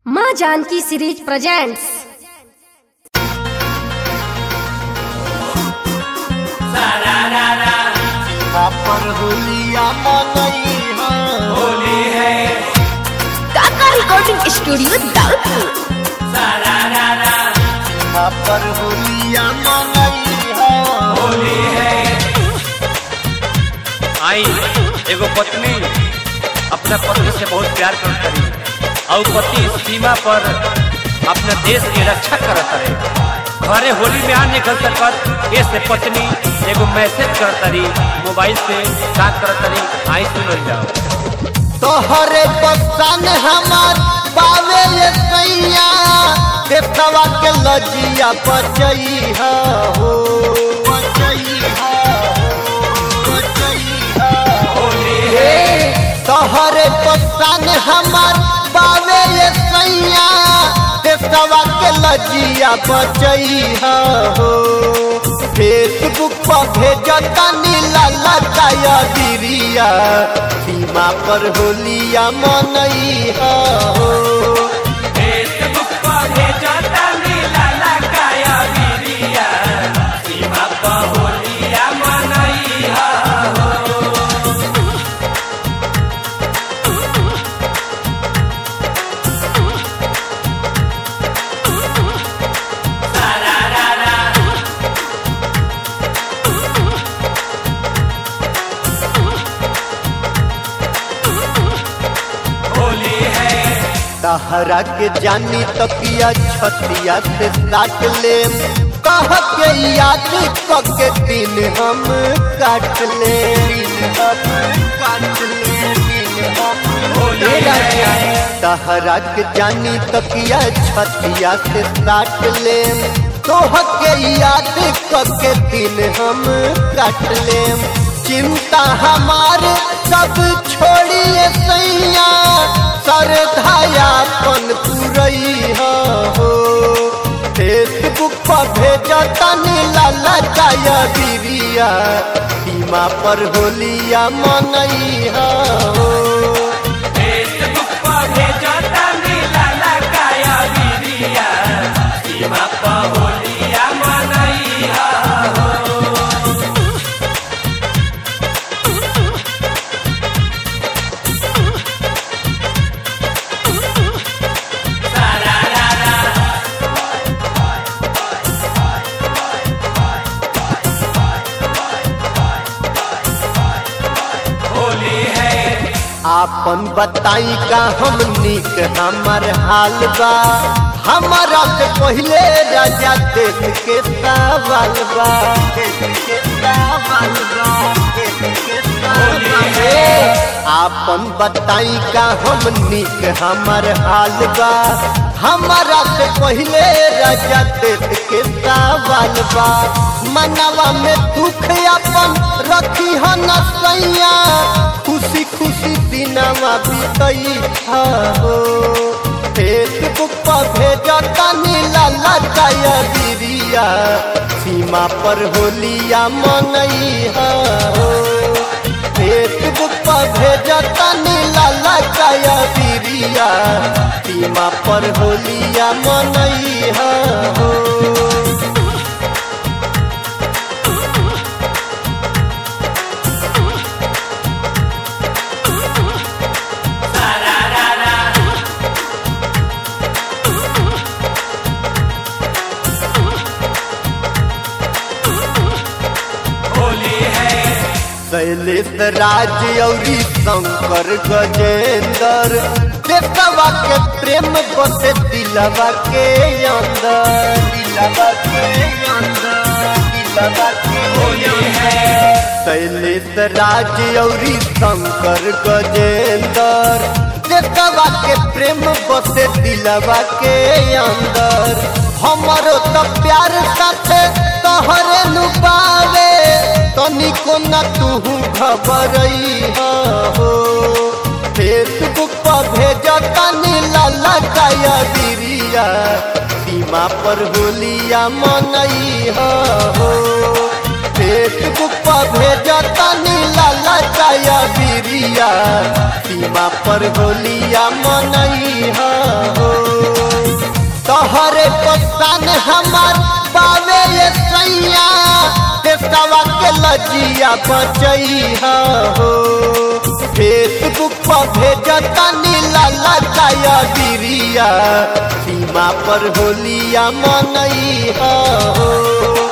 माँ Janaki series presents. पर होलिया मनई होली है काका रिकॉर्डिंग स्टूडियो दाउदपुर। पर होलिया मनई होली है। आई एगो पत्नी अपना पति से बहुत प्यार करता रही और पति सीमा पर अपने देश की रक्षा करता रहे। घरे होली में आ निकल सकत ऐसे पत्नी एगो मैसेज करता रही मोबाइल से का करता रही। आई सुन जाओ। तोहरे पसंद हमार पावे ये सैया देवतवा के लजिया बचई हो तोहरे पसंद हमार पावे ये सैया देवतवा के लजिया बचई हो। फेसबुक पर भेजता नीला लताया दिरिया सीमा पर होलिया मनई हो। फेसबुक पर भेजता नीला लगाया वीडिया सीमा पर होलिया मनई हो। तहरा के जानी तकिया छतिया से काट ले कह के याद के दिन हम काट ले तहरा के जानी तकिया छतिया से काट ले तोह के याद के दिन हम काट ले। चिंता हमारे सब छोड़िए सैया सरधायापन पुरई हो। फेसबुक पर भेजता नीला लताया बिरिया सीमा पर होलिया मनई हो। फेसबुक पर भेजता नीला लगाया वीडिया सीमा पर होलिया मनई हो। आपन बताई का हम निक हमर हाल बा हमारा से पहले राजा देख के सवाल बा आपन बताई का हम निक हमर हाल बा हमारा से पहले राजा देख के सवाल बा। मनवा में दुख अपन रखी हो न सैया खुशी खुशी दिनवा बीतई हो। फेसबुक पर भेजता नीला लताया बिरिया सीमा पर होलिया मनई हो। फेसबुक पर भेजता नीला लताया बिरिया सीमा पर होलिया मनई हो। शैलेश राज औरी शंकर गजेंद्र देवतवा के प्रेम बसे दिलवा के अंदर शैलेश राज औरी शंकर गजेंद्र देवतवा के प्रेम बसे दिलवा के अंदर। हमारो तो प्यार साथे तोहरे नुबावे तनिको न तू खबरई हो। फेसबुक पर भेजता नीला लगाया बिरिया सीमा पर होलिया मनई हो। फेसबुक पर भेजता नीला लगाया बिरिया सीमा पर होलिया मनई हो। हमार बावे ये सैया देशवा के लजिया बचैया हो फेसबुक पर भेजता नीला काया बिरिया सीमा पर होलिया मनैया हो